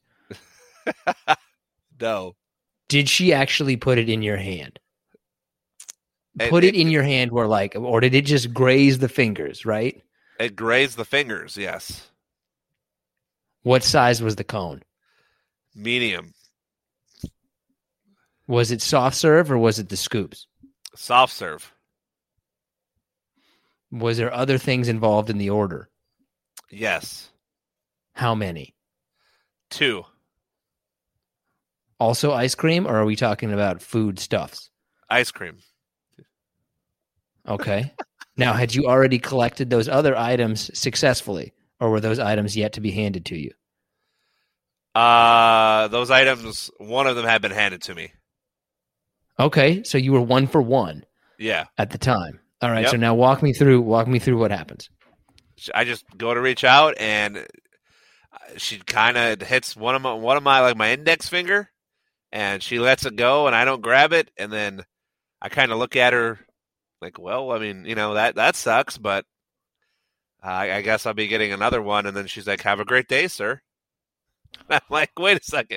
No. Did she actually put it in your hand? It- Put it, it- in your hand where like, or did it just graze the fingers, right? It grazed the fingers, yes. What size was the cone? Medium. Was it soft serve or was it the scoops? Soft serve. Was there other things involved in the order? Yes. How many? Two. Also ice cream, or are we talking about food stuffs? Ice cream. Okay. Now, had you already collected those other items successfully, or were those items yet to be handed to you? Uh, those items, one of them had been handed to me. Okay, so you were one for one Yeah. at the time. All right, Yep. so now walk me through walk me through what happens. I just go to reach out and she kind of hits one of my one of my like my index finger, and she lets it go, and I don't grab it, and then I kind of look at her like, well, I mean, you know that that sucks, but uh, I, I guess I'll be getting another one. And then she's like, "Have a great day, sir." I'm like, wait a second,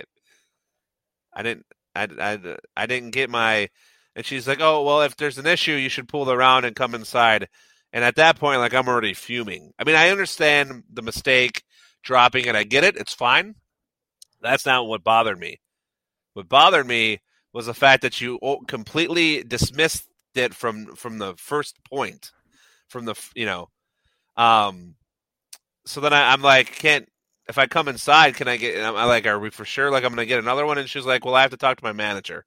I didn't, I, I, I didn't get my, and she's like, oh well, if there's an issue, you should pull around and come inside. And at that point, like, I'm already fuming. I mean, I understand the mistake, dropping it. I get it. It's fine. That's not what bothered me. What bothered me was the fact that you completely dismissed it from, from the first point, from the, you know, um, so then I, I'm like, can't, if I come inside, can I get, and I'm like, are we for sure? Like, I'm going to get another one. And she's like, well, I have to talk to my manager.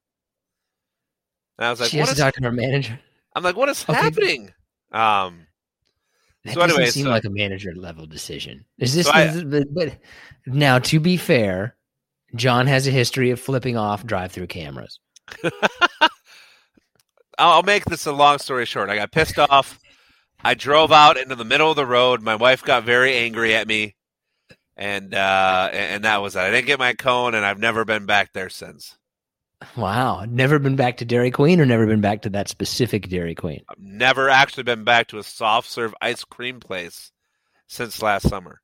And I was like, She what has is, to talk to her manager. I'm like, what is Okay. happening? Um, That So doesn't anyway, seem so- like a manager level decision. Is this? So I- is- but, but now, to be fair, John has a history of flipping off drive-through cameras. I'll, I'll make this a long story short. I got pissed off. I drove out into the middle of the road. My wife got very angry at me, and uh, and that was it. I didn't get my cone, and I've never been back there since. Wow, never been back to Dairy Queen, or never been back to that specific Dairy Queen. I've never actually been back to a soft serve ice cream place since last summer.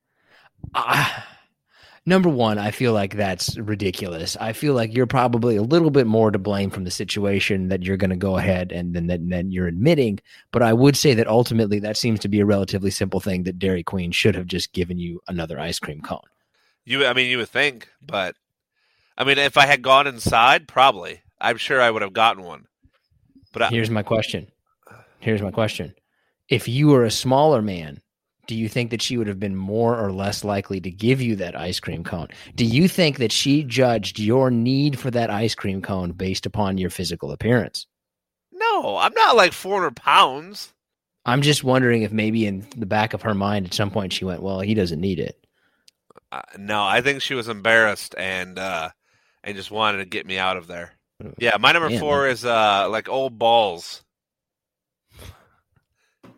Ah, number one, I feel like that's ridiculous. I feel like you're probably a little bit more to blame from the situation that you're going to go ahead and then then then you're admitting. But I would say that ultimately that seems to be a relatively simple thing that Dairy Queen should have just given you another ice cream cone. You, I mean, you would think, but I mean, if I had gone inside, probably, I'm sure I would have gotten one. But I, Here's my question. Here's my question. If you were a smaller man, do you think that she would have been more or less likely to give you that ice cream cone? Do you think that she judged your need for that ice cream cone based upon your physical appearance? no, I'm not like four hundred pounds. I'm just wondering if maybe in the back of her mind at some point she went, well, he doesn't need it. Uh, no, I think she was embarrassed and uh, and just wanted to get me out of there. Yeah, my number Man, four is uh, like old balls.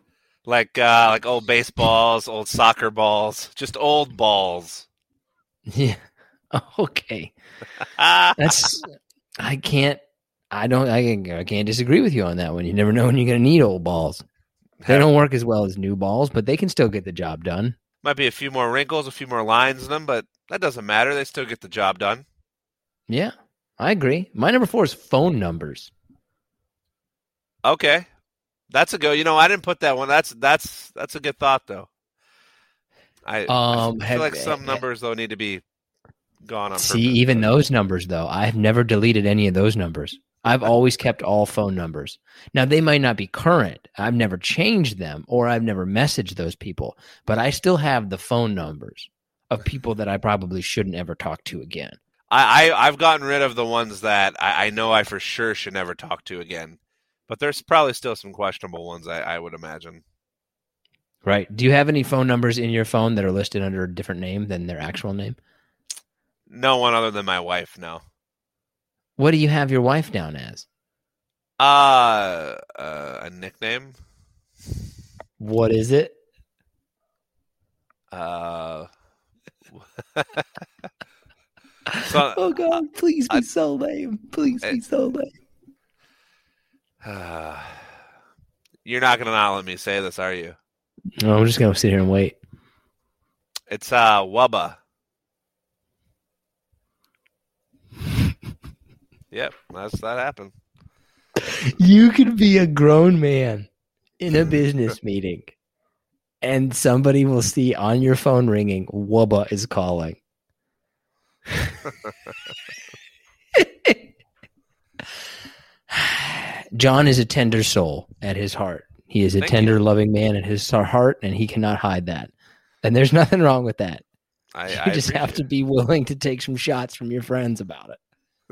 Like uh, like old baseballs, old soccer balls, just old balls. Yeah. Okay. That's. I can't. I don't. I, I can't disagree with you on that one. You never know when you're going to need old balls. They don't work as well as new balls, but they can still get the job done. Might be a few more wrinkles, a few more lines in them, but that doesn't matter. They still get the job done. Yeah, I agree. My number four is phone numbers. Okay, that's a go. You know, I didn't put that one. That's that's that's a good thought, though. I, Um, I feel have, like some numbers though need to be gone on. See, purpose. even those numbers though, I've never deleted any of those numbers. I've always kept all phone numbers. Now, they might not be current. I've never changed them or I've never messaged those people, but I still have the phone numbers of people that I probably shouldn't ever talk to again. I, I, I've gotten rid of the ones that I, I know I for sure should never talk to again, but there's probably still some questionable ones, I, I would imagine. Right. Do you have any phone numbers in your phone that are listed under a different name than their actual name? No one other than my wife, no. What do you have your wife down as? Uh, uh a nickname. What is it? Uh. so, oh God! Please be I, so lame. Please be so lame. Uh, you're not gonna not let me say this, are you? No, I'm just gonna sit here and wait. It's uh Wubba. Yep, that's that happened. You could be a grown man in a business meeting, and somebody will see on your phone ringing, Wubba is calling. John is a tender soul at his heart. He is a Thank tender, you. loving man at his heart, and he cannot hide that. And there's nothing wrong with that. I, You I just have to appreciate be willing to take some shots from your friends about it.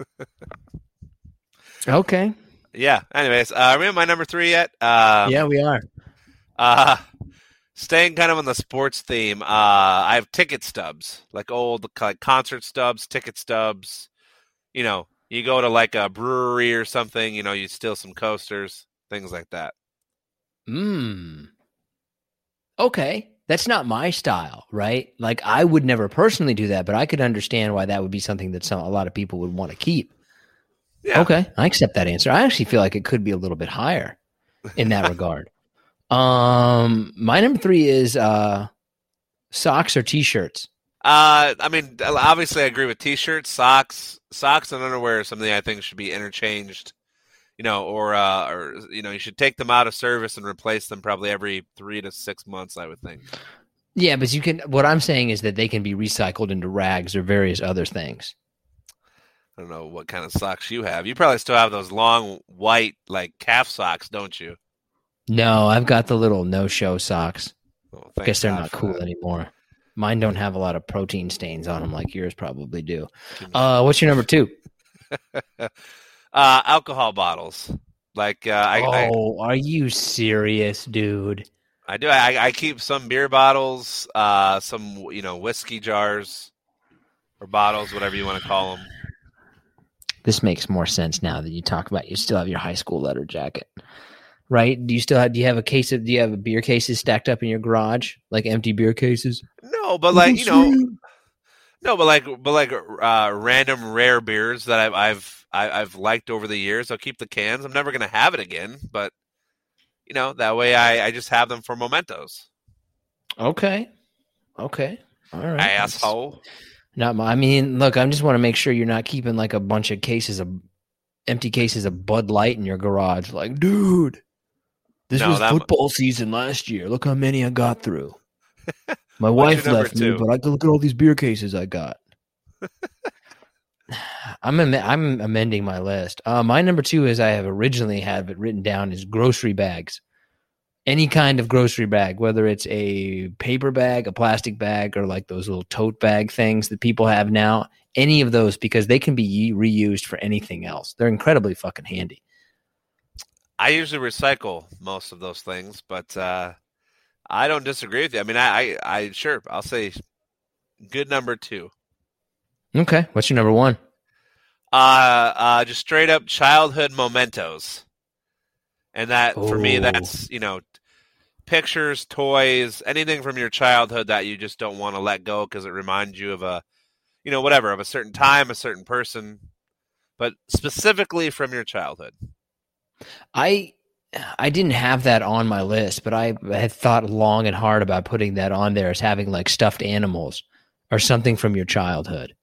Okay. it. Yeah. Anyways, uh, are we on my number three yet? Um, Yeah, we are. Uh, staying kind of on the sports theme, uh, I have ticket stubs, like old like concert stubs, ticket stubs. You know, you go to like a brewery or something, you know, you steal some coasters, things like that. Mm. Okay. That's not my style, right? Like, I would never personally do that, but I could understand why that would be something that some, a lot of people would want to keep. Yeah. Okay. I accept that answer. I actually feel like it could be a little bit higher in that regard. Um, my number three is uh, socks or t-shirts. Uh, I mean, obviously, I agree with t-shirts, socks, socks, and underwear is something I think should be interchanged. You know, or uh, or you know, you should take them out of service and replace them probably every three to six months. I would think. Yeah, but you can. What I'm saying is that they can be recycled into rags or various other things. I don't know what kind of socks you have. You probably still have those long white like calf socks, don't you? No, I've got the little no-show socks. Oh, I guess they're God not for cool that. anymore. Mine don't have a lot of protein stains on them like yours probably do. Uh, what's your number two? uh, alcohol bottles. Like uh, I, oh, are you serious, dude? I, I do. I, I keep some beer bottles, uh, some you know whiskey jars or bottles, whatever you want to call them. This makes more sense now that you talk about. You still have your high school letter jacket, right? Do you still have? Do you have a case of? Do you have beer cases stacked up in your garage, like empty beer cases? No, but like you know, no, but like but like uh, random rare beers that I've I've I- I've liked over the years. I'll keep the cans. I'm never gonna have it again, but you know that way I, I just have them for mementos. Okay, okay, all right. Asshole. Not my. I mean, look, I just want to make sure you're not keeping like a bunch of cases of empty cases of Bud Light in your garage. Like, dude, this No, was that- football season last year. Look how many I got through. My What's wife your number left me, two? but I could look at all these beer cases I got. I'm am- I'm amending my list. Uh, my number two is I have originally had it written down is grocery bags. Any kind of grocery bag, whether it's a paper bag, a plastic bag, or like those little tote bag things that people have now. Any of those, because they can be reused for anything else. They're incredibly fucking handy. I usually recycle most of those things, but uh, I don't disagree with you. I mean, I, I, I sure I'll say good number two. Okay, what's your number one? Uh, uh, just straight up childhood mementos, and that for me, Oh. that's you know, pictures, toys, anything from your childhood that you just don't want to let go because it reminds you of a, you know, whatever, of a certain time, a certain person, but specifically from your childhood. I I didn't have that on my list, but I had thought long and hard about putting that on there as having like stuffed animals or something from your childhood.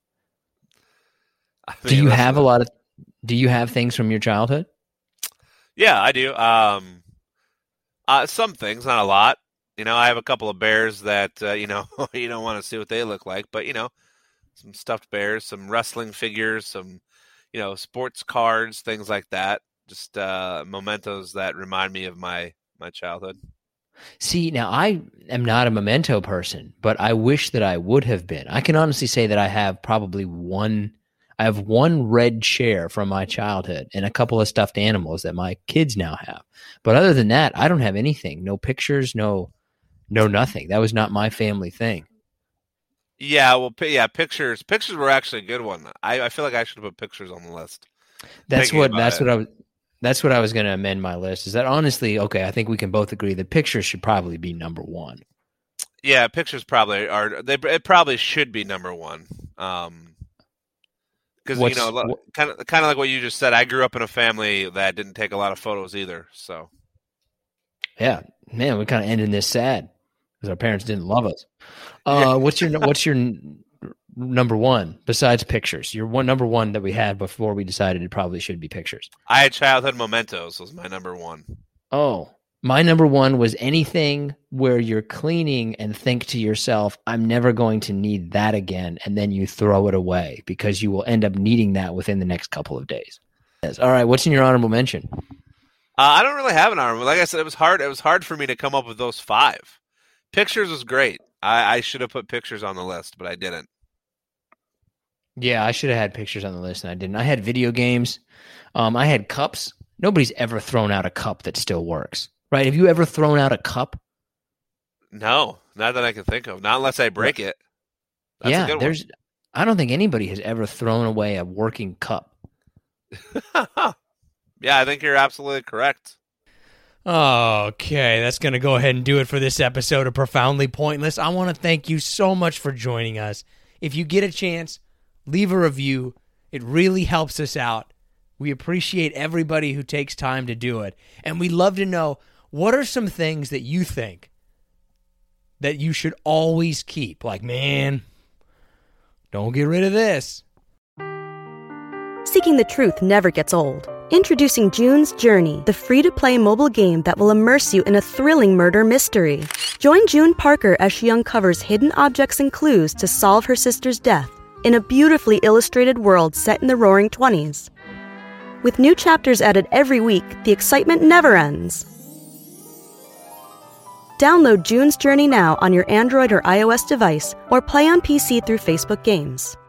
I mean, do you have a lot of, do you have things from your childhood? Yeah, I do. Um, uh, some things, not a lot. You know, I have a couple of bears that, uh, you know, you don't want to see what they look like, but, you know, some stuffed bears, some wrestling figures, some, you know, sports cards, things like that. Just uh, mementos that remind me of my, my childhood. See, now I am not a memento person, but I wish that I would have been. I can honestly say that I have probably one, I have one red chair from my childhood and a couple of stuffed animals that my kids now have. But other than that, I don't have anything. No pictures, no, no nothing. That was not my family thing. Yeah, well, yeah, pictures. Pictures were actually a good one. I, I feel like I should have put pictures on the list. That's what. That's it. what I was. That's what I was going to amend my list. Is that honestly okay? I think we can both agree that pictures should probably be number one. Yeah, pictures probably are. They it probably should be number one. Um, because you know, kind of kind of like what you just said. I grew up in a family that didn't take a lot of photos either. So, yeah, man, we're kind of ending this sad because our parents didn't love us. Uh, yeah. What's your What's your number one besides pictures? Your one number one that we had before we decided it probably should be pictures. I had childhood mementos was my number one. Oh, my number one was anything where you're cleaning and think to yourself, I'm never going to need that again. And then you throw it away because you will end up needing that within the next couple of days. Yes. All right. What's in your honorable mention? Uh, I don't really have an honorable. Like I said, it was hard. It was hard for me to come up with those five. Pictures was great. I, I should have put pictures on the list, but I didn't. Yeah, I should have had pictures on the list, and I didn't. I had video games. Um, I had cups. Nobody's ever thrown out a cup that still works, right? Have you ever thrown out a cup? No, not that I can think of. Not unless I break it. That's yeah, a good there's. one. I don't think anybody has ever thrown away a working cup. Yeah, I think you're absolutely correct. Okay, that's going to go ahead and do it for this episode of Profoundly Pointless. I want to thank you so much for joining us. If you get a chance, leave a review. It really helps us out. We appreciate everybody who takes time to do it. And we'd love to know, what are some things that you think that you should always keep? Like, man, don't get rid of this. Seeking the truth never gets old. Introducing June's Journey, the free-to-play mobile game that will immerse you in a thrilling murder mystery. Join June Parker as she uncovers hidden objects and clues to solve her sister's death in a beautifully illustrated world set in the Roaring Twenties. With new chapters added every week, the excitement never ends. Download June's Journey now on your Android or iOS device, or play on P C through Facebook Games.